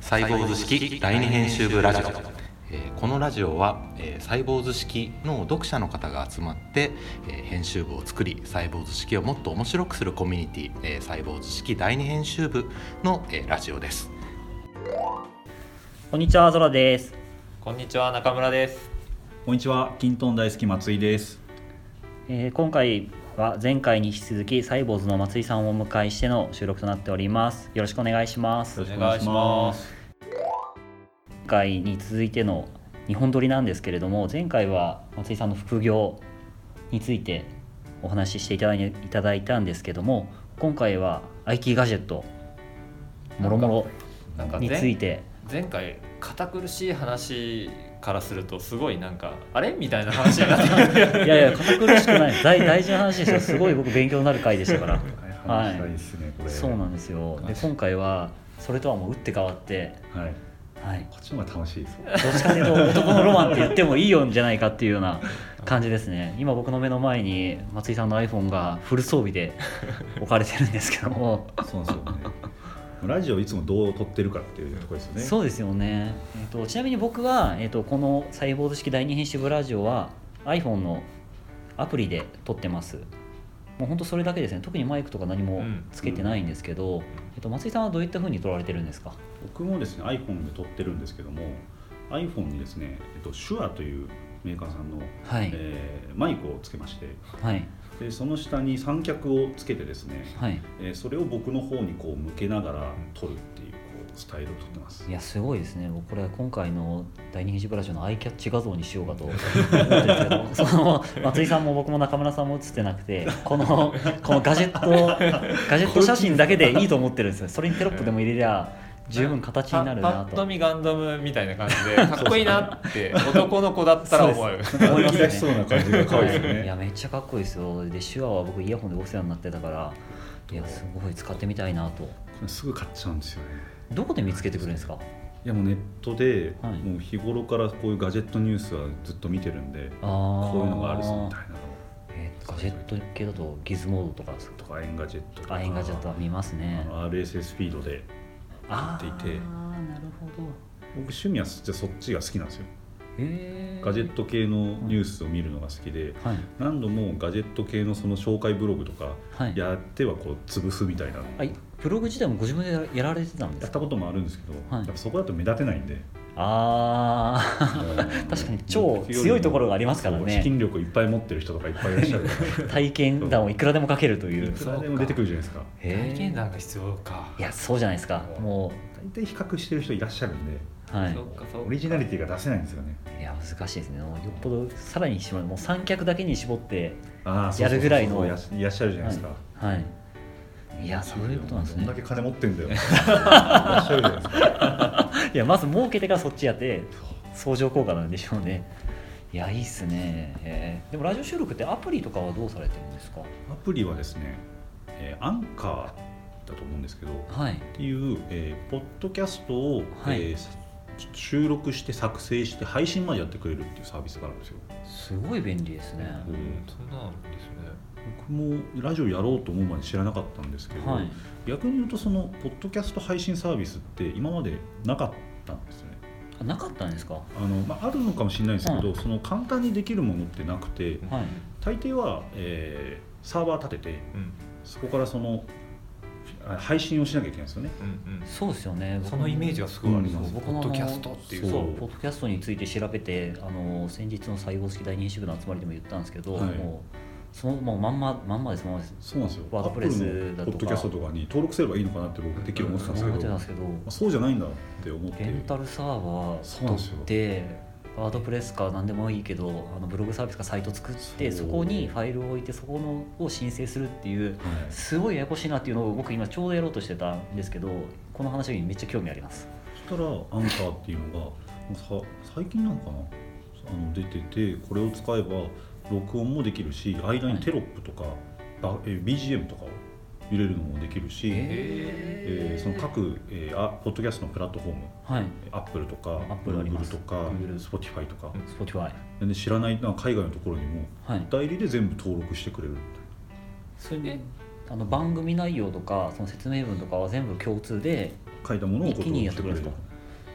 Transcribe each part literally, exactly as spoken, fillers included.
サイボーズ式第二編集部ラジオ。えー、このラジオは、えー、サイボーズ式の読者の方が集まって、えー、編集部を作り、サイボーズ式をもっと面白くするコミュニティ、えー、サイボーズ式第二編集部の、えー、ラジオです。 こんにちは、ゾラです。 こんにちは、中村です。 こんにちは、キントン大好き松井です。 えー、今回は前回に引き続きサイボーズの松井さんをお迎えしての収録となっております。よろしくお願いします。 よろしくお願いします。 前回に続いてのにほん撮りなんですけれども、前回は松井さんの副業についてお話ししていただい、いただいたんですけども、今回は アイティー ガジェットもろもろについて。 前回堅苦しい話からするとすごいなんかあれみたいな話になってくる。 いやいや、堅苦しくない大, 大事な話ですよ。すごい僕勉強になる回でしたから。 はい、ですね、これそうなんですよ。で今回はそれとはもう打って変わって、 はいはい、 こっちの方が楽しいです。 どっちかというと男のロマンって言ってもいいよんじゃないかっていうような感じですね。今僕の目の前に松井さんの iPhone がフル装備で置かれてるんですけども。 そうそうね。ラジオいつもどう撮ってるかっていうところですよね。 そうですよね。えー、とちなみに僕は、えー、とこのサイボーズ式第二編集部ラジオは iPhone のアプリで撮ってます。もう本当それだけですね。特にマイクとか何もつけてないんですけど、うんえー、と松井さんはどういった風に撮られてるんですか？ 僕もですね iPhone で撮ってるんですけども、 iPhone にですね、えっと、手話というメーカーさんの、 はいえー、マイクをつけまして、 はいでその下に三脚をつけてですね、 はいえー、それを僕の方にこう向けながら撮るっていう、こうスタイルを撮ってます。 いやすごいですね。僕これ今回の第二編集部ラジオのアイキャッチ画像にしようかと思ってるんですけどその松井さんも僕も中村さんも写ってなくて、このこのガジェットガジェット写真だけでいいと思ってるんですよ。それにテロップでも入れりゃ十分形になるなと。 パッと見ガンダムみたいな感じでかっこいいなって男の子だったら思う。 思いますね。 出しそうな感じが可愛いですね。 いやめっちゃかっこいいですよ。で手話は僕イヤホンでお世話になってたから、いやすごい使ってみたいなと。 これすぐ買っちゃうんですよね。 どこで見つけてくるんですか？ いやもうネットで、 はい、 もう日頃からこういうガジェットニュースはずっと見てるんで、 あこういうのがあるぞみたいなのを、 えー、ガジェット系だとギズモードとかとかエンガジェットとかエンガジェットは見ますね。 アールエスエス フィードでやっていて、 あなるほど。 僕趣味はじゃそっちが好きなんですよ。 へガジェット系のニュースを見るのが好きで、 はい、 何度もガジェット系のその紹介ブログとかやってはこう潰すみたいな、 はい、ブログ自体もご自分でやられてたんですか？ やったこともあるんですけど、 はい、 やっぱそこだと目立てないんで、 あ確かに超強いところがありますからね。 資金力いっぱい持ってる人とかいっぱいいらっしゃるから体験談をいくらでも書けるという。 いくらでも出てくるじゃないですか。 体験談が必要か。 いやそうじゃないですか。もう大体比較してる人いらっしゃるんで、 はい、 オリジナリティが出せないんですよね。 いや難しいですね。もうよっぽどさらに絞る、もう三脚だけに絞ってやるぐらいのいらっしゃるじゃないですか。 はい、はい、いやそういうことなんですね。 どんだけ金持ってんだよいらっしゃるじゃないですか。 いやまず儲けてからそっちやって相乗効果なんでしょうね。いやいいっすね。えー、でもラジオ収録ってアプリとかはどうされてるんですか？ アプリはですね、えー、アンカーだと思うんですけど、 はい、 っていう、えー、ポッドキャストを、 はいえー、収録して作成して配信までやってくれるっていうサービスがあるんですよ。 すごい便利ですね。 うん、そんなんですね。 僕もラジオやろうと思うまで知らなかったんですけど、はい、逆に言うとそのポッドキャスト配信サービスって今までなかったんですよね。 あ、なかったんですか？ あの、まあ、あるのかもしれないですけど、はい、その簡単にできるものってなくて、 はい、 大抵は、えー、サーバー立てて、うん、そこからその配信をしなきゃいけないんですよね。 うんうん、そうですよね。 そのイメージはすごいあります。 ポッドキャストっていう。 そう、ポッドキャストについて調べて、あの先日のサイボーズ式第二編集部の集まりでも言ったんですけど、はい、もうそのもうまんままんまですまんまです。 そうなんですよ。 ワードプレスだとかポッドキャストとかに登録すればいいのかなって僕てっきり思ってたんですけど、 うん、そう, まあ、そうじゃないんだって思って。 レンタルサーバー取ってワードプレスか何でもいいけど、あのブログサービスかサイト作って、 そ, そこにファイルを置いてそこのを申請するっていう、はい、すごいややこしいなっていうのを僕今ちょうどやろうとしてたんですけど、この話にめっちゃ興味あります。 そしたらアンカーっていうのがさ最近なのかな、あの出てて、これを使えば録音もできるし、間にテロップとか、はい、ビージーエム とかを入れるのもできるし、えー、その各、えー、ポッドキャストのプラットフォーム、はい、Apple とか Google とか Spotify とか、 Spotify で知らない海外のところにも代理で全部登録してくれるみたいな。 それであの番組内容とかその説明文とかは全部共通で書いたものを一気にやってくれるんですか？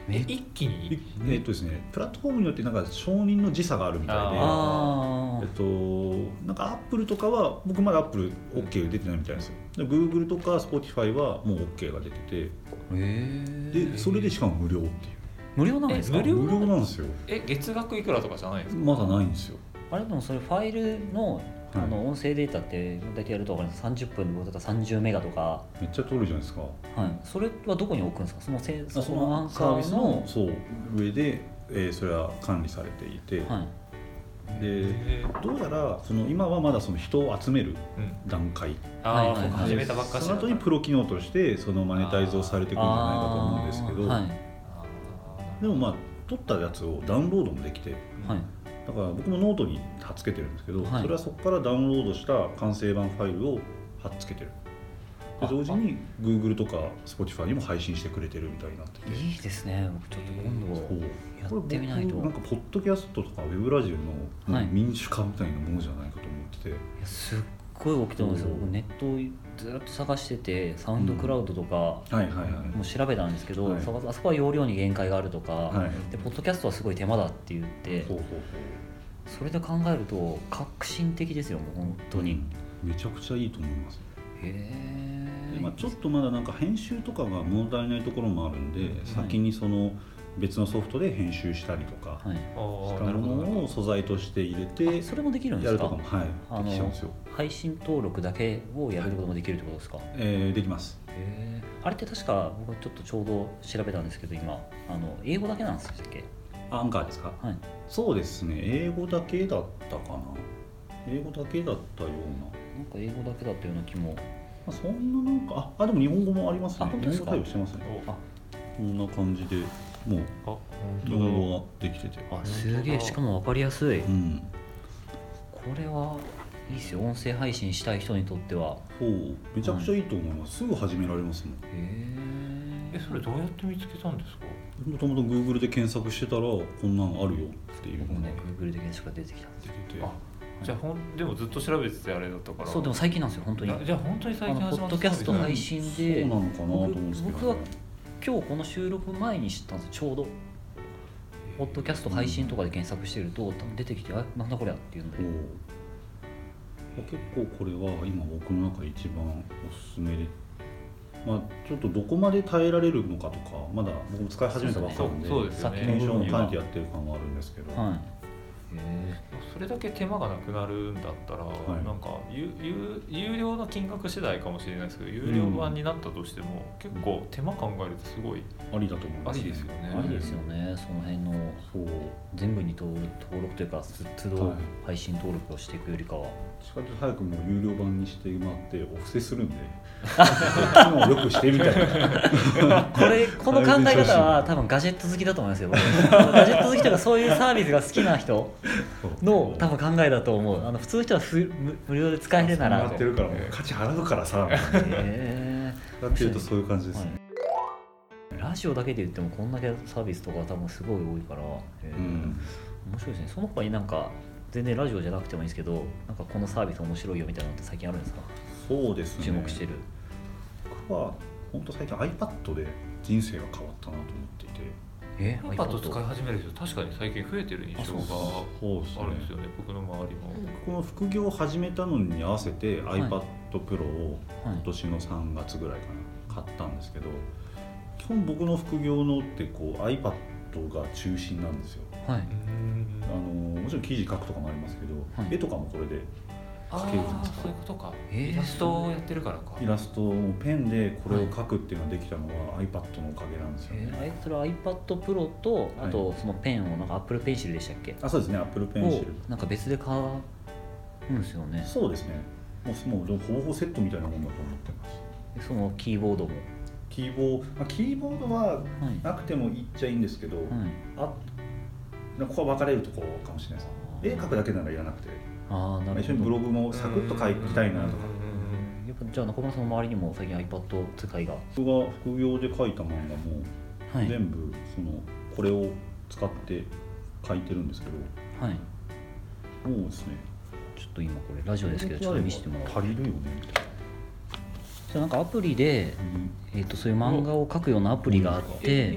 え一気にいえっとですね、プラットフォームによってなんか承認の時差があるみたいで、 あえっと、なんかアップルとかは僕まだアップル OK 出てないみたいですよ。で Google とか Spotify はもう OK が出てて、 へえでそれでしかも無料っていう。 無料なんですか？ え無料無料なんですよ。 え月額いくらとかじゃないんですか？ まだないんですよ。 あれでもそれファイルのあの音声データって大体やると分かるんです。さんじゅっぷんで僕だったらさんじゅうメガとか、 めっちゃ取るじゃないですか。 はい、それはどこに置くんですか？そのせそそのアンカのサービスーののそう上で、えー、それは管理されていて、 はいでへーどうやらその今はまだその人を集めるうん段階、 ああ、 はいはいはい僕始めたばっかしその後にプロ機能としてそのマネタイズをされていくんじゃないかと思うんですけど、 あーはいでもまあ取ったやつをダウンロードもできて、 はいだから僕もノートに貼っつけてるんですけど、 はいそれはそこからダウンロードした完成版ファイルを貼っつけてる。で同時に Google とか Spotify にも配信してくれてるみたいになってて、 いいですね。僕ちょっと今そう度やってみないと。 これ僕なんかポッドキャストとかウェブラジオのはい民主化みたいなものじゃないかと思ってて、 いやすっごい起きてるんですよ。僕ネットをずっと探してて、サウンドクラウドとかはいはいはいもう調べたんですけど、 はいそこあそこは容量に限界があるとか、 はいでポッドキャストはすごい手間だって言って、 そうそうそれで考えると革新的ですよ、もう本当そう、 に。 めちゃくちゃいいと思います。 へえ。 今ちょっとまだなんか編集とかが問題ないところもあるんで、先にその別のソフトで編集したりとかはい。 したああなるほどなるほものを素材として入れてあそれもできるんですかやるとか？もはいあできちゃうんですよ。 の配信登録だけをやることもできるってことですか？ えーできます。 へえ。あれって確か僕ちょっとちょうど調べたんですけど、今あの英語だけなんですっけ？ アンカーですか？ はい。 そうですね、英語だけだったかな。英語だけだったような。 なんか英語だけだったような気も。 まあ、そんななんかああでも日本語もありますね。 あ本当ですか日本語対応してますね。 ど。 あこんな感じでもうあ日本語ができてて、 あすげえ、しかも分かりやすい。 うん、 これはいいですよ、音声配信したい人にとっては。 そうめちゃくちゃいいと思います。すぐ始められますもん。 へえ。 えそれどうやって見つけたんですか？ もともと Google で検索してたらこんなんあるよっていうのが僕もね Google で検索が出てきた。 出てて、 あじゃあほんでもずっと調べててあれだったから。 そうでも最近なんですよ本当に。 あじゃあ本当に最あの近始まったポッドキャスト配信で、 そうなのかなと思うんですけど、 僕僕は今日この収録前に知ったんですよ、ちょうど。ポッドキャスト配信とかで検索してると多分出てきて、あなんだこれやっていうので。 お結構これは今僕の中で一番おすすめで、まあ、ちょっとどこまで耐えられるのかとかまだ僕も使い始めたばっかなんでそうですよね検証も兼ねてやってる感はあるんですけど、 はい。へそれだけ手間がなくなるんだったら、 いなんか有有有料の金額次第かもしれないですけど、有料版になったとしても、結構手間考えるとすごいありだと思います、 ありですよねえ。いいですよね、その辺のそう全部に登録登録というか都度はい配信登録をしていくよりかは。 近々早くもう有料版にしてもらってお布施するんで機能をよくしてみたいなこれこの考え方は多分ガジェット好きだと思いますよ。僕ガジェット好きとかそういうサービスが好きな人の多分考えだと思う。あの普通の人はふ無無料で使えるならやってるからもう価値払うからさへやってるとそういう感じですね、 ーラジオだけで言ってもこんだけサービスとか多分すごい多いから、へーうん面白いですね。その他になんか全然ラジオじゃなくてもいいんですけど、なんかこのサービス面白いよみたいなのって最近あるんですか？ そうですね注目してる。 僕は本当最近 iPad で人生が変わったなと思っていて、 え iPad 使い始める人確かに最近増えてる印象がそうですねあるんですよね、僕の周りも。 この副業を始めたのに合わせてはい iPad Pro をはい今年のさんがつぐらいかな買ったんですけど、基本僕の副業のってこう iPad が中心なんですよ。 はい。 あのもちろん記事書くとかもありますけど、 はい絵とかもこれであ書けるんですかあそういうことか、 えーイラストをやってるからか。 イラストをペンでこれを書くっていうのができたのは iPad のおかげなんですよね。 えー、あいそれは iPad Pro とあとそのペンをなんか Apple Pencil でしたっけ？ あ、そうですね、Apple を Pencil。 なんか別で買うんですよね。 そうですね。もうもうほぼほぼセットみたいなもんだと思ってます。 でそのキーボードも。 キーボード、まあ、キーボードははい。 なくてもいいっちゃいいんですけど、 はい。 あここは分かれるところかもしれないです。絵描くだけならいらなくて、 ああ、なるほど。 一緒にブログもサクッと書きたいなとか。 やっぱじゃあ中村さんの周りにも最近 iPad 使いが。 僕が副業で書いた漫画もはい。 全部そのこれを使って書いてるんですけど、 はい。 もうですね。 ちょっと今これラジオですけどちょっと見せてもらおう。 足りるよねみたいじゃあなんかアプリで、えー、とそういう漫画を描くようなアプリがあって、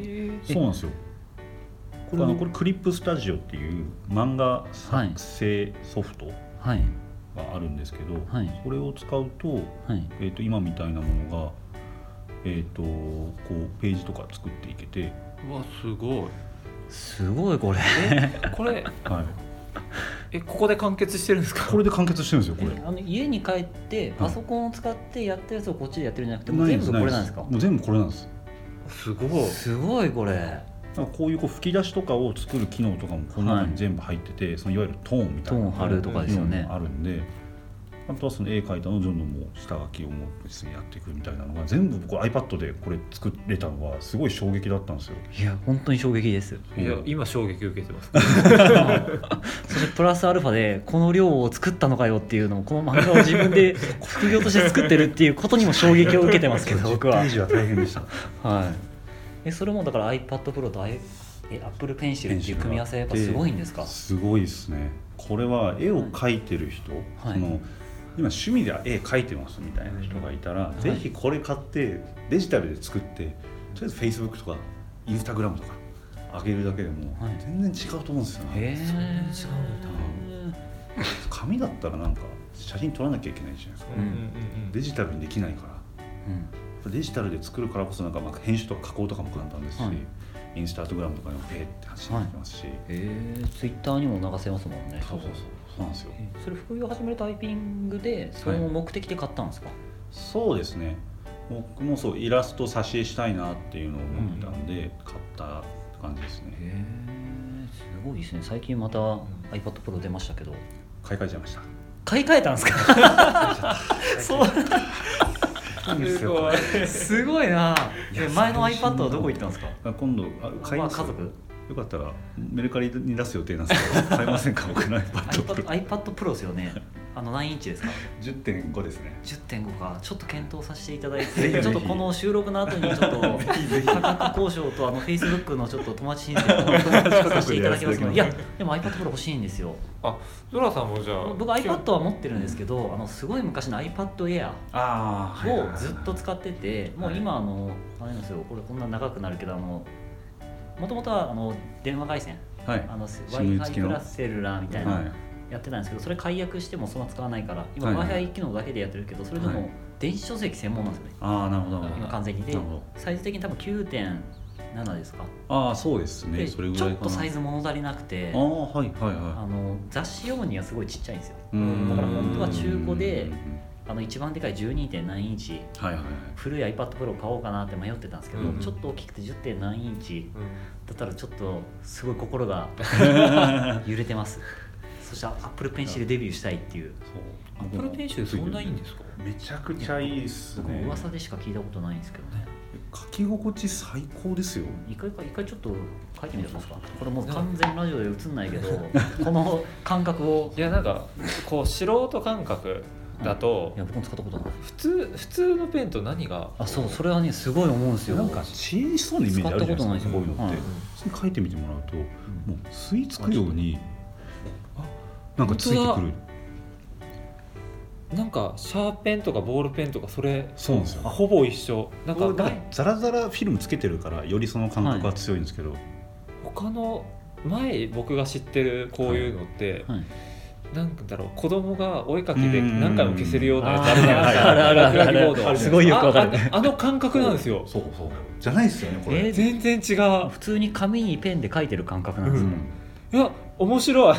そうなんですよ。これあのこれクリップスタジオっていう漫画作成ソフトはいがあるんですけど、 はいそれを使うと、 はいえー、と今みたいなものが、えー、とこうページとか作っていけて、 うわすごい。 すごいこれえこれはい、 えここで完結してるんですか？ これで完結してるんですよ。これえあの家に帰ってパソコンを使ってやったやつをこっちでやってるんじゃなくて、もう全ないです部これなんですか？ もう全部これなんです。 すごい。 すごいこれ。 なんかこういうこう吹き出しとかを作る機能とかもこの中に全部入ってて、そのいわゆるトーンみたいなトーン貼るとかですよね機能もあるんで、あとはその絵描いたのをどんどんもう下書きをもう別にやっていくみたいなのが全部こう iPad でこれ作れたのはすごい衝撃だったんですよ。 いや本当に衝撃です。 いや今衝撃受けてます。 そしてプラスアルファでこの量を作ったのかよっていうのを、この漫画を自分で副業として作ってるっていうことにも衝撃を受けてますけど僕は。 じゅっページは大変でした。 はい。えそれもだから iPad Pro と I- え Apple Pencil っていう組み合わせやっぱすごいんですか？ すごいですね。これは絵を描いてる人、 はいその今趣味で絵描いてますみたいな人がいたら、 いぜひこれ買ってデジタルで作って、とりあえず Facebook とか Instagram とか上げるだけでもはい全然違うと思うんですよね。 へえ。 そんなに違うんだ紙だったらなんか写真撮らなきゃいけないじゃないですか。 うんうんうんデジタルにできないからうんデジタルで作るからこそなんかまあ編集とか加工とかも簡単ですし、 はいインスタグラムとかにもペーって発信できますし、 へえ。Twitter にも流せますもんね。 そうそうそうそうなんですよ。 えそれ副業始めるタイピングでその目的で買ったんですか？ そうですね。僕もそうイラスト挿絵したいなっていうのを思ってたんで、買った感じですね。 へえ。すごいですね。最近また iPad Pro 出ましたけど、 買い替えちゃいました。 買い替えたんですか？そうすごい。 すごいな。 いやえ前の iPad はどこ行ったんですか？ 今度あ買いまあます家族よかったらメルカリに出す予定なんですけど買えませんか？僕の iPad iPad, Pro iPad Pro ですよね。あの何インチですか？ じゅってんごですね。 じゅってんごか。ちょっと検討させていただいぜひぜひて、ちょっとこの収録の後にちょっと価格交渉とあの Facebook のちょっと友達申請をさせていただきますので、いやでも iPad Pro 欲しいんですよ。 あドラさんもじゃあ僕 iPad は持ってるんですけど、あのすごい昔の iPad Air あをずっと使ってて、もう今あのあれなんですよ。これこんな長くなるけど、あのもともとはあの電話回線、 はいあの SIM 付き Wi-Fi のプラスセルラーみたいな、 はいやってたんですけど、それ解約してもそんな使わないから今はいはい Wi-Fi 機能だけでやってるけど、それではいも電子書籍専門なんですよね、 ああなるほどなるほど今完全に。でなるほどサイズ的に多分 きゅうてんなな ですか。 ああそうですね。 でそれぐちょっらいかな。 とサイズ物足りなくて、 ああはいはいあはの雑誌用にはすごいちっちゃいんですよ。 い。うんだから本当は中古でうんうんあの一番でかい じゅうにてんなな インチはいはいはい。 古い iPad Pro 買おうかなって迷ってたんですけど、 うんちょっと大きくて じゅってんなな インチうんだったらちょっとすごい心が揺れてます。そして Apple Pencil デビューしたいっていう、 そう。 アップルペンシルそんないいんですか？ めちゃくちゃいいっす僕ね。 噂でしか聞いたことないんですけどね。 書き心地最高ですよ。 一回か一回ちょっと書いてみてください。これもう完全ラジオで映んないけど、この感覚を。 いやなんかこう素人感覚だといや僕も使ったことない。 普通普通のペンと何があそうそれはねすごい思うんですよ。 なんか知恵しそうなイメージあるじゃないですか。 使ったことないですよこういうのって。 はい普通に書いてみてもらうと、もう吸い付くようになんかついてくる。 なんかシャーペンとかボールペンとかそれそうなんですよ。 ほぼ一緒。なんかこれだからザラザラフィルムつけてるからよりその感覚が強いんですけど、 他の前僕が知ってるこういうのって、 はいなんだろう子供がお絵かきで何回も消せるようなやつあーあるあるあるある落書きボードすごいよくわかるあああの感覚なんですよ。 そうそうじゃないですよねこれ。 えー全然違う。 普通に紙にペンで書いてる感覚なんですね。 いや面白い。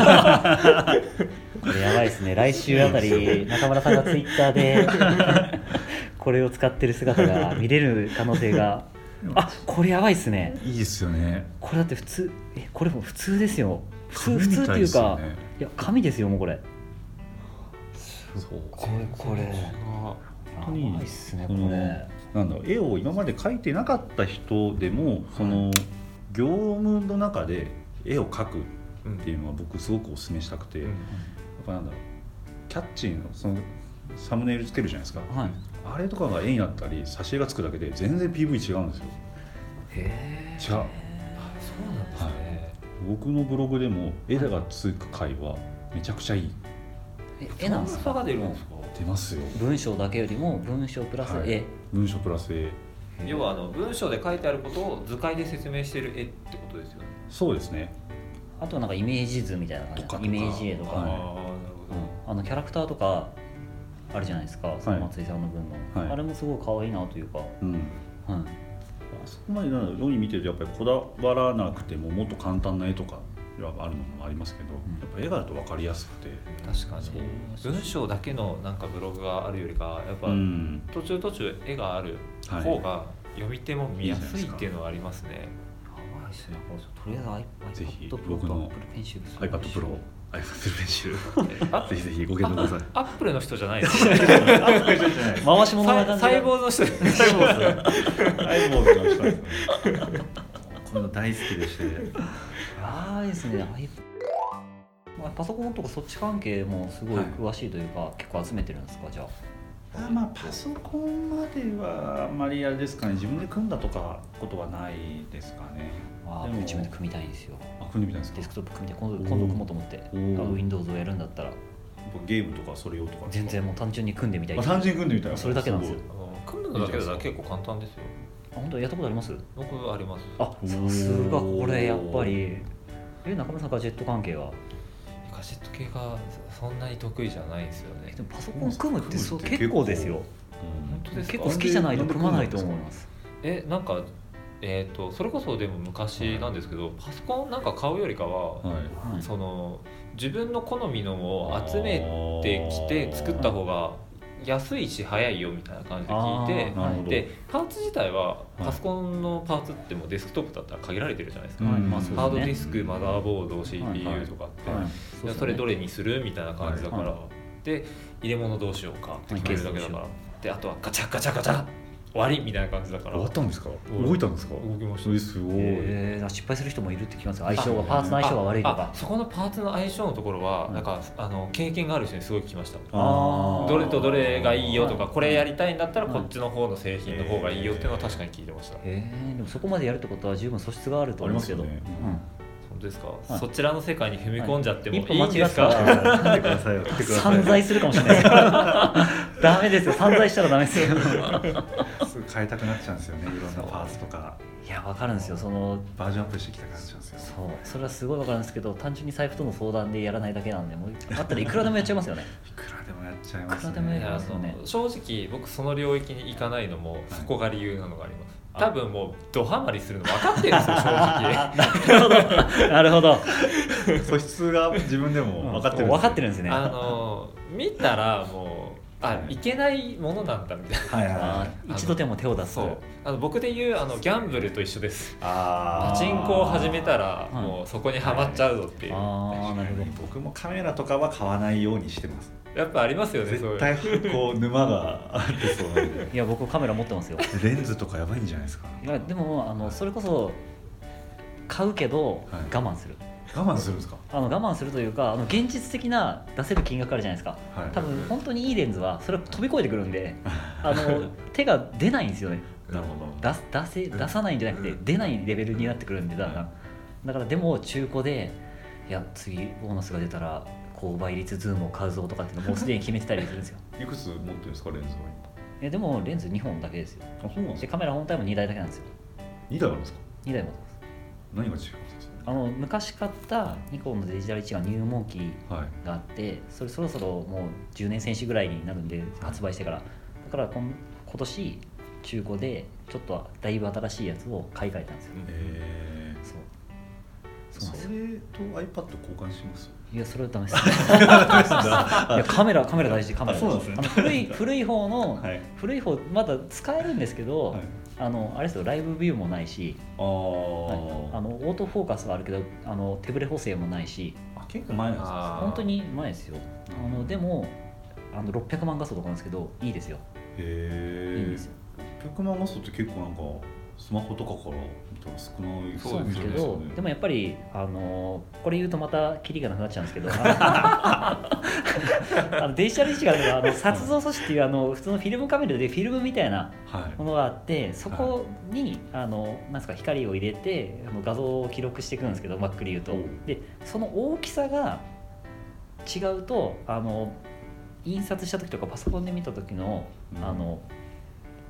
これやばいですね。来週あたり中村さんがツイッターでこれを使ってる姿が見れる可能性が。あこれやばいですね。 いいですよね。 これだって普通えこれも普通ですよ。普通普紙み通ったていうかいですよねいや紙ですよもうこれ。 そうこれこれや当にばいっすねそのこれ。 なんだろう絵を今まで描いてなかった人でもその業務の中で絵を描くっていうのは僕すごくお勧めしたくて、やっぱなんだろうキャッチーのそのサムネイルつけるじゃないですか、 はい。 あれとかが絵になったり挿絵がつくだけで全然 ピーブイ 違うんですよ。 へえ。 違うそうなんですね。 僕のブログでも絵がつく回はめちゃくちゃいい。 え絵なんですか。 差が出るんですか？ 出ますよ。 文章だけよりも文章プラスはい絵。 文章プラス絵要はあの文章で書いてあることを図解で説明している絵ってことですよね。 そうですね。 あとはなんかイメージ図みたいな感じとかとかイメージ絵とか、 はいああなるほど。 うんあのキャラクターとかあるじゃないですか、その松井さんの分の、 はいあれもすごい可愛いなというか、 うん。 はいあそこまでなんかロニー見てるとやっぱりこだわらなくてももっと簡単な絵とかあるのもありますけど、 んやっぱ絵があると分かりやすくて、 確かに文章だけのなんかブログがあるよりかやっぱうん途中途中絵がある方が読み手も見やすいっていうのはありますね。 やばいっすね。これとりあえず iPad ぜひ Pro 僕の Apple Pencil iPad Pro、iPad Pencil ぜひぜひご検討ください。 アップルの人じゃないですね。 回し物な感じで細胞の人ですね。 サイボーズの人ですね。この大好きでして、 ああいいですね。iPad まあパソコンとかそっち関係もすごい詳しいというか、結構集めてるんですかじゃあ。 あまあパソコンまではあんまりあれですかね、自分で組んだとかことはないですかね。 ああでも自分で組みたいんですよ。 あ、組んでみたいですか。 デスクトップ組みたい。今度今度組もうと思って。 おーあの Windows をやるんだったらゲームとかそれ用とかですか。 全然もう単純に組んでみたい。 あ、単純に組んでみたい。 それだけなんですよ。 あの組むのだけだったら結構簡単ですよ。 あ本当やったことあります？ 僕あります。 あさすがこれやっぱり。え中村さんガジェット関係は？ ガジェット系がそんなに得意じゃないんですよね。 でもパソコン組むってそう組むって結構ですよ。 本当ですか？ 結構好きじゃないと組まないと思います。 えなんかえー、とそれこそでも昔なんですけど、パソコンなんか買うよりかは、 はい。 はいその自分の好みのを集めてきて作った方が安いし早いよみたいな感じで聞いて、 あーなるほど。 でパーツ自体はいパソコンのパーツってもうデスクトップだったら限られてるじゃないですか、 うんまあそうですねハードディスク、マザーボード、シーピーユーはいとかって、 はいいやそれどれにするみたいな感じだから、 はで入れ物どうしようかって決めるだけだから、 はいであとはガチャガチャガチャ終わりみたいな感じだから終わったんですか。 うん動いたんですか。 動きました。 えすごい。 えー、失敗する人もいるって聞きますよ。相性がパーツの相性が悪いとあか。 そこのパーツの相性のところは、 うんなんかあの経験がある人にすごい聞きました。 あーどれとどれがいいよとか、 はいこれやりたいんだったらはいこっちの方の製品の方がいいよっていうのは確かに聞いてました。 えー、でもそこまでやるってことは十分素質があると思うんですけど。 ありますよね本当ですか、 はいそちらの世界に踏み込んじゃってもい一歩間違っいんですか、 たら来てくださいよ。来てください。 散財するかもしれないです。ダメですよ。散財したらダメですよ。 すぐ変えたくなっちゃうんですよね。いろんなパーツとかいやわかるんですよ。そのバージョンアップしてきたくなっちゃうんですよ。 そうそれはすごいわかるんですけど、単純に財布との相談でやらないだけなんで、もうあったらいくらでもやっちゃいますよね。 いくらでもやっちゃいますいくらでもやりね。 ますよねあの正直僕その領域に行かないのもそこが理由なのがあります。多分もうドハマりするの分かってるんですよ正直。 なるほど。なるほど。 素質が自分でも分かってるんですよ。 分かってるんですね。 あの見たらもうあいけないものなんだみたいな。 はいはいはあい。 ー一度でも手を出す。 そうあの僕で言うあのギャンブルと一緒です。 あパチンコを始めたらはいもうそこにはまっちゃうぞっていう、 ああなるほど。 僕もカメラとかは買わないようにしてます。 やっぱありますよねそう絶いう。 対こう沼があってそうなんで。 いや僕カメラ持ってますよ。 レンズとかやばいんじゃないですか。 いやでもあのそれこそ買うけどはい我慢する。 我慢するんですか。 あの我慢するというか、あの現実的な出せる金額あるじゃないですか。 はい。 多分本当にいいレンズはそれを飛び越えてくるんで、あの手が出ないんですよね。 なるほど。 出す出せ出さないんじゃなくて出ないレベルになってくるんでだんだん。だからでも中古でいや次ボーナスが出たら高倍率ズームを買うぞとかっていうのもうすでに決めてたりするんですよ。 いくつ持ってるんですかレンズはえでもレンズにほんだけですよ。 今。あ、そうなんでか。 ですカメラ本体もにだいだけなんですよ。 にだいあるんですか。 にだい持ってます。 何が違うんですか。 あの昔買ったニコンのデジタル一眼入門機はい。 があって、それそろそろもうじゅうねん選手ぐらいになるんで発売してから、だから今今年中古でちょっとだいぶ新しいやつを買い替えたんですよ。 えそうー、 そうなんですよ。 それと iPad 交換します。 いやそれはダメですいやカメラカメラ大事カメラ大事。 あそうなんですねあの古い古い方の、 はい。 古い方まだ使えるんですけど、 はい。 あのあれですよライブビューもないし、 あはいー、 あのオートフォーカスはあるけどあの手ブレ補正もないし、 あ、結構前なんですか。 あー本当に前ですよ。あのでもあのろっぴゃくまん画素とかなんですけどいいですよ。 へえいいんですよ。 ろっぴゃくまん画素って結構なんかスマホとかから見たら少ないそうなんですけど、 じゃないですかねでもやっぱりあのこれ言うとまたキリがなくなっちゃうんですけど、あのあのデジタル一眼ではあの撮像素子っていうあの普通のフィルムカメラでフィルムみたいなはいものがあって、そこに、あのなんですか光を入れてあの画像を記録していくんですけど、まっくり言うと、でその大きさが違うとあの印刷した時とかパソコンで見た時の、 うんあの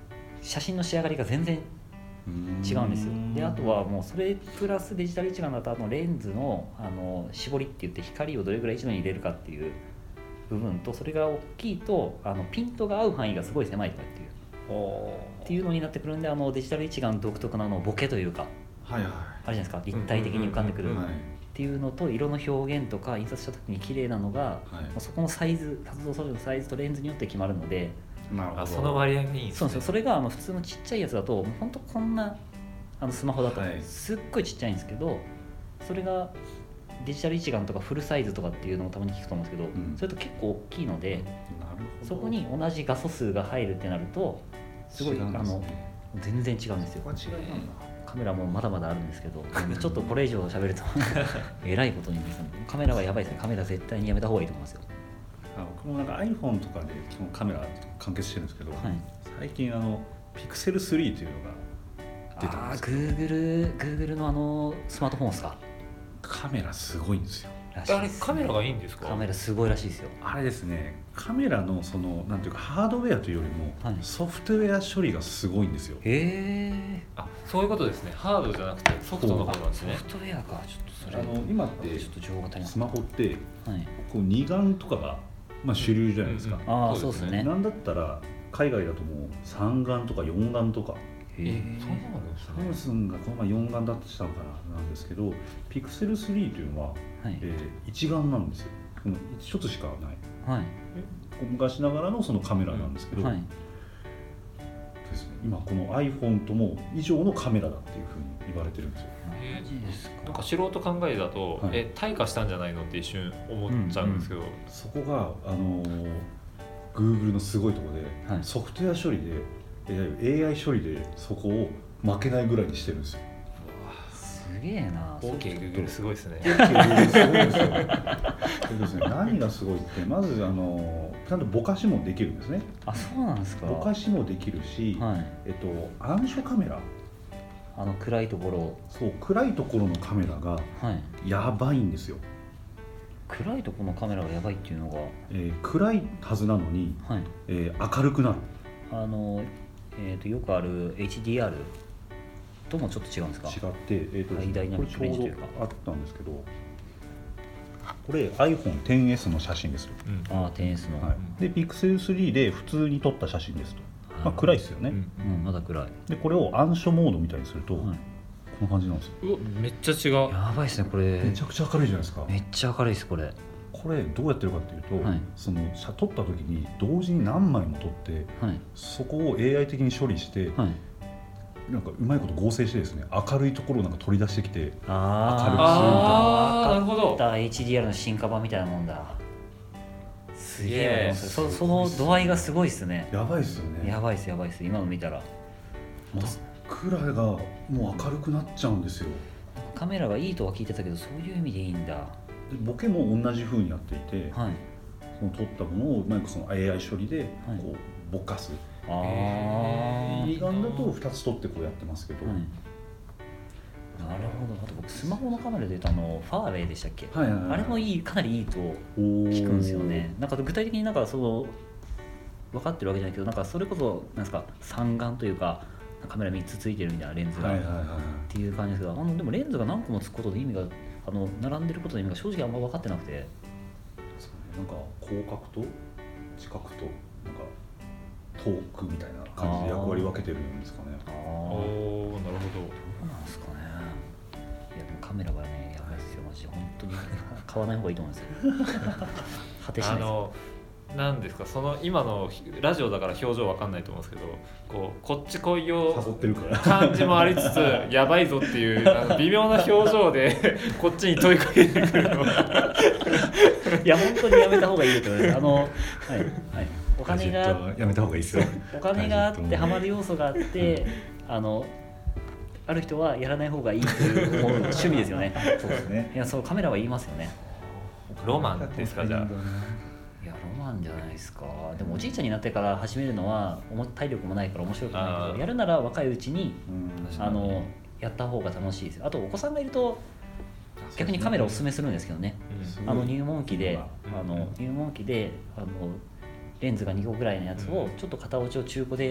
写真の仕上がりが全然違うんですよ。であとはもうそれプラスデジタル一眼だとあのレンズのあの絞りって言って光をどれぐらい一度に入れるかっていう部分と、それが大きいとあのピントが合う範囲がすごい狭いとかっていうっていうのになってくるんで、あのデジタル一眼独特のあのボケというか、 はいはい、 あるじゃないですか、立体的に浮かんでくるうんうんうんはいっていうのと、色の表現とか印刷した時に綺麗なのが、 はいそこのサイズ、活動素材のサイズとレンズによって決まるので、 なるほど。 あその割合がいいんですね。 そうなんですよ。それがあの普通のちっちゃいやつだと、もうほんとこんなあのスマホだとはいすっごいちっちゃいんですけど、それがデジタル一眼とかフルサイズとかっていうのをたまに聞くと思うんですけど、 うんそれと結構大きいので、 なるほど。 そこに同じ画素数が入るってなるとすごい、 違うんあのですね全然違うんですよ。 ここは違いなんだ。 カメラもまだまだあるんですけど、ちょっとこれ以上喋るとえらいことになりそう。カメラはやばいですね。カメラ絶対にやめた方がいいと思いますよ。 あ僕もなんか iPhone とかで基本カメラ完結してるんですけど、 はい、 最近あのピクセルスリーというのが出たんああですけど、 Google Google のあのスマートフォンですか。 カメラすごいんですよ。 らしいあれですねカメラがいいんですか？ カメラすごいらしいですよ。 あれですね、カメラのそのなんていうかハードウェアというよりも、 はいソフトウェア処理がすごいんですよ。 へえ。 あ、そういうことですね。ハードじゃなくてソフトの方なんですねソフ。トウェアか。ちょっとそれあの今ってちょっと情報が足りなスマホってい。はい。 こう二眼とかがまあ主流じゃないですか。 うんうんああそうですね。 なんだったら海外だともう三眼とか四眼とか、 へえ。 そうなんですサムスンがこの前四眼だとしたのかななんですけど、ピクセルスリーというのは、 はいえー一眼なんですよ。うん一つしかない。 はい昔ながらのそのカメラなんですけど、 はい。 ですね、今この iPhone とも以上のカメラだっていうふうに言われてるんですよ。 へーマジですか。 なんか素人考えだと、 はいえ退化したんじゃないのって一瞬思っちゃうんですけど、 そこがあのー Google のすごいところで、 はいソフトウェア処理でえー エーアイ 処理でそこを負けないぐらいにしてるんですよ。 すげえな。 OK Google すごいですね。 OK Google すごいですよ。そうですね、何がすごいってまずあのーちゃんとぼかしもできるんですね。 あ、そうなんですか。 ぼかしもできるし、 はい。 えっと暗所カメラ、 あの暗いところを、 そう暗いところのカメラがはい。 やばいんですよ。 暗いところのカメラがやばいっていうのが、 えー暗いはずなのに、 はい。 えー明るくなる。 あのえっ、とよくある エイチディーアール ともちょっと違うんですか。 違って、えーとハイダイナミックレンジというかこれちょうどあったんですけど、これ アイフォンテンエス の写真ですと、 うんああ、テンエスの、 はい、でピクセルスリーで普通に撮った写真ですと、まあ、暗いですよね、 うんうん、まだ暗い。 でこれを暗所モードみたいにすると、 はいこんな感じなんですよ。 うわめっちゃ違う。 やばいですねこれ。 めちゃくちゃ明るいじゃないですか。 めっちゃ明るいですこれ。 これどうやってるかっていうと、 はいその写撮った時に同時に何枚も撮ってはいそこを エーアイ 的に処理して、 はい。 なんかうまいこと合成してですね、明るいところをなんか取り出してきて、 ああーなるほど。 あ、エイチディーアール の進化版みたいなもんだ。すげえわ。 すそその度合いがすごいですね。 やばいですよね。 やばいですやばいです今の見たら。 真っ暗がもう明るくなっちゃうんですよ。 カメラがいいとは聞いてたけど、そういう意味でいいんだ。 でボケも同じ風にやっていて、 はい。 その撮ったものをうまくその エーアイ 処理ではいこうぼかす。 ああ、 へ二眼だとふたつ撮ってこうやってますけど、 はい、なるほど。あと僕スマホのカメラで言うとあのファーウェイでしたっけ、 はいはいはいあれもいい、かなりいいとお聞聞くんですよね。なんか具体的になんかその分かってるわけじゃないけど、なんかそれこそなんですか三眼というかカメラみっつついてるみたいなレンズが、 はいはいはいはい。 っていう感じですけど、あのでもレンズが何個もつくことで意味があの並んでることの意味が正直あんま分かってなくて。 そうね、なんか広角と近くとなんか遠くみたいな感じで役割分けてるんですかね。 ああ、 おどおなるうなんですかね。いやでもカメラはねやばいですよマジで。本当に買わない方がいいと思うんですよ。果てしほど。あないです。 のなんですか、その今のラジオだから表情わかんないと思うんですけど、こうこっち来いよ誘ってるから。 感じもありつつやばいぞっていうあの微妙な表情でこっちに問いかけてくるのがいや本当にやめた方がいいと思います。あのはいはいお金がやめた方がいいですよ。 お金があってハマる要素があってあのある人はやらない方がいいという思う趣味ですよね。 そうですね。 いやそうカメラは言いますよね。 ロマンですかじゃあ。 いやロマンじゃないですか。でもおじいちゃんになってから始めるのはおも体力もないから面白くないけあーど、やるなら若いうちにうんあのやった方が楽しいですよ。あとお子さんがいると逆にカメラをおすすめするんですけどね。 うんあの入門機で、 うんあの入門機であのレンズがにこぐらいのやつをちょっと型落ちを中古で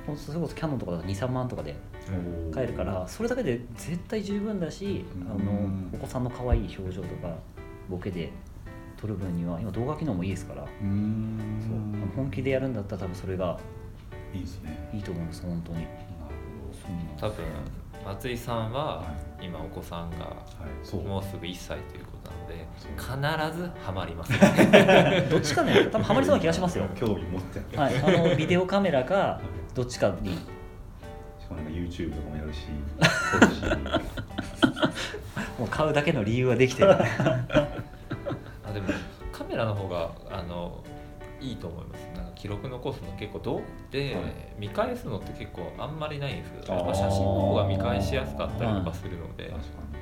それこそキャノンとかだとにさんまんとかで買えるからそれだけで絶対十分だし、あのお子さんの可愛い表情とかボケで撮る分には今動画機能もいいですから、 うーんそう本気でやるんだったら多分それがいいですね。 いいと思います本当に。 なる多分松井さんはは今お子さんがほど。はい、そうもうすぐいっさいということなのでそう必ずハマりますねどっちかね多分ハマりそうな気がしますよ。 興味持ってる。 はい、あのビデオカメラかどっちかにしかもなんか YouTube とかもやるし、撮るしもう買うだけの理由はできてるあでもカメラの方があのいいと思います。なんか記録残すの結構動画ではい見返すのって結構あんまりないんですけど、 あーやっぱ写真の方が見返しやすかったりとかするので、 確かに。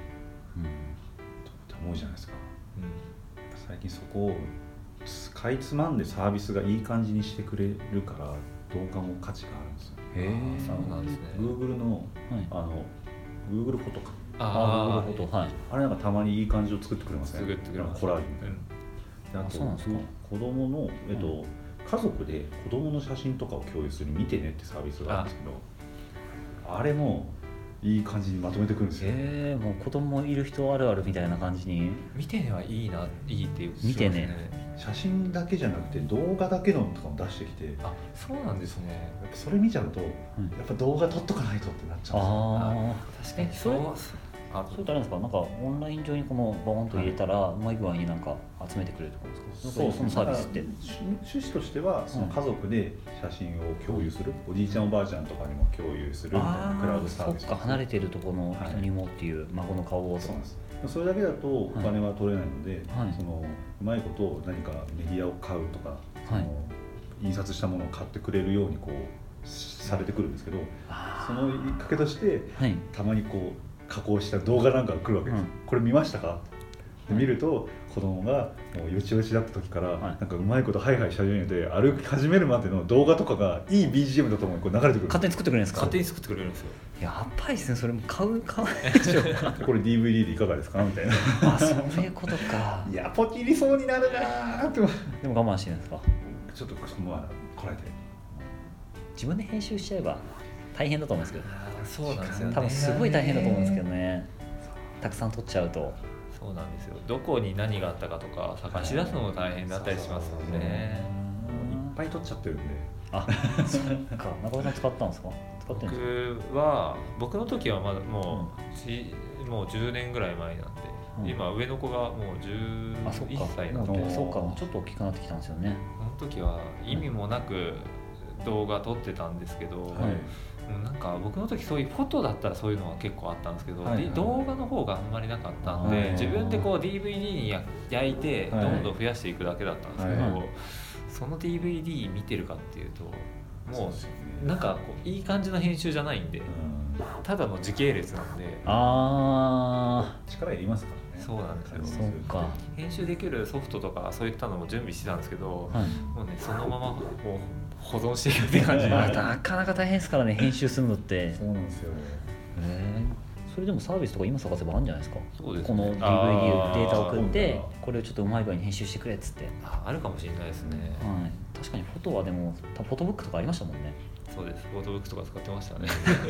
と思うじゃないですか。 うん最近そこをかいつまんでサービスがいい感じにしてくれるから動画も価値があるんですよ。 へあーそうなんですね。 Google のはいあの Google フォトかああなるほどはいあれなんかたまにいい感じを作ってくれますね。 作ってくれますコラージュみたいな。 うんであとあそうなんですか子供の、えっと家族で子供の写真とかを共有する見てねってサービスがあるんですけど、あれもいい感じにまとめてくるんですよ。 えー、もう子供いる人あるあるみたいな感じに見てねはいいないいっていう見てね写真だけじゃなくて動画だけのとかも出してきて、やっあそうなんですね。 ぱそれ見ちゃうと、やっぱ動画撮っとかないとってなっちゃうんですよ。 あ確かにえそれそうああそれってあれですかなんかオンライン上にこのボーンと入れたらうまい具合になんか集めてくれるってことですか。 そうそのサービスってだから趣旨としてはその家族で写真を共有する、おじいちゃんおばあちゃんとかにも共有するみたいなクラウドサービス。 そっか離れてるところの人にもっていう孫の顔をとそうなんです。それだけだとお金は取れないので、 はいそのうまいこと何かメディアを買うとか、その印刷したものを買ってくれるようにこうされてくるんですけど、 あそのきっかけとしてーはいたまにこう加工した動画なんかが来るわけです、 うんこれ見ましたかで見ると子供がもうよちよちだった時から、 はいなんかうまいことハイハイし始めて歩き始めるまでの動画とかがいい ビージーエム とともにこう流れてくる。 勝手に作ってくれるんですか。 勝手に作ってくれるんですよ。 やばいですねそれも買う買わないでしょこれ ディーブイディー でいかがですかみたいなあそういうことかいやポチりそうになるなーってでも我慢してるんですか。 ちょっとまあこらえて自分で編集しちゃえば大変だと思うんですけどあーそうなんですよね。 多分すごい大変だと思うんですけどねたくさん撮っちゃうとそうなんですよ。どこに何があったかとか探し出すのも大変だったりしますもんね。 いっぱい撮っちゃってるんであそっか中田さん使ったんですか使ってるんですか。 僕は僕の時はまだもう、ちもうじゅうねんぐらい前なんで、 うん今上の子がもうあそっじゅういっさいかなんで、 もうそっかちょっと大きくなってきたんですよね。 その時は意味もなく動画撮ってたんですけど、 はいもうなんか僕の時そういうフォトだったらそういうのは結構あったんですけど、 はいはいで動画の方があんまりなかったんで、 はい自分でこう ディーブイディー にや焼いてどはいんどん増やしていくだけだったんですけど、 はいその ディーブイディー 見てるかっていうともそうですよねうなんかこういい感じの編集じゃないんで、 うんただの時系列なんで、 あ力いりますからね。 そうなんですよあそうか編集できるソフトとかそういったのも準備してたんですけど、 はいもうねそのままもう保存していくって感じであなかなか大変ですからね編集するのってそうなんですよ。 へーそれでもサービスとか今探せばあるんじゃないですか。 そうですこの ディーブイディー をデータ送ってこれをちょっとうまい具合に編集してくれっつって、 ああるかもしれないですね、 はい、確かにフォトはでもフォトブックとかありましたもんね。 そうですフォトブックとか使ってましたね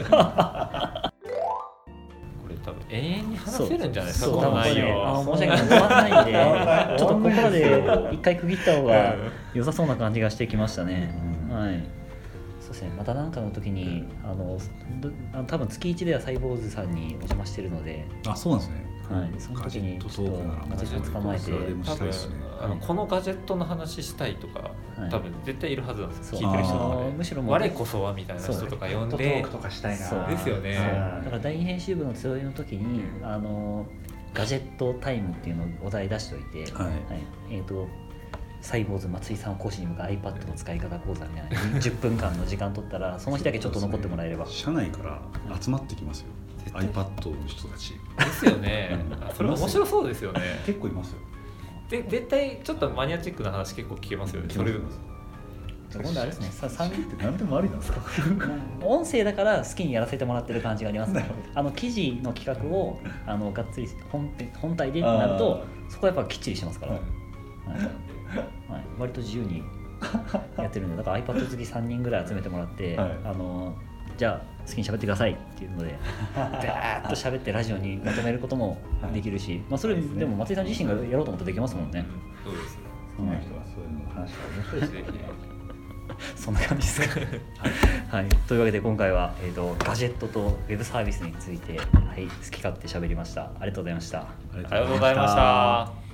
これ多分永遠に話せるんじゃないですかそうこの内容多分これねあ申し訳ない終わらないんでちょっとここらで一回区切った方が良さそうな感じがしてきましたね、はいそうですねまた何かの時にあのどあの多分月一ではサイボーズさんにお邪魔してるので、 あ、そうなんですね。 はい、その時にちょっと松井さん捕まえてそれでも多分したいですね。 あのこのガジェットの話したいとか、 はい多分絶対いるはずなんですよそう聞いてる人あのとかで、 むしろもう我こそはみたいな人とか呼んでとかしたいそうですよねそうだから第二編集部の集いの時にあのガジェットタイムっていうのをお題出しておいて、 はいえー、とサイボーズ松井さんを講師に向かう iPad の使い方講座みたいなじゅっぷんかんの時間取ったらその日だけちょっと残ってもらえれば、 社内から集まってきますよ。 対 iPad の人たちですよねうんあそれ面白そうですよね結構いますよ。 で絶対ちょっとマニアチックな話結構聞けますよねそれ今度あれですねささんって何でもありなんですか。 音声だから好きにやらせてもらってる感じがありますねなるほどあの記事の企画をあのがっつり本編本体でなるとそこはやっぱきっちりしてますから、 ははいはい、割と自由にやってるんでだから iPad 好きさんにんぐらい集めてもらって、 はい、 あのじゃあ好きに喋ってくださいっていうのでバーッと喋ってラジオにまとめることもできるし、はい、まあ、それでも松井さん自身がやろうと思ったらできますもんね。 そうですね。 その人はそういうの話が面白いですね。 そんな感じですかはい、というわけで今回は、えーと、ガジェットとウェブサービスについて、はい、好き勝手喋りました。ありがとうございました。 ありがとうございました。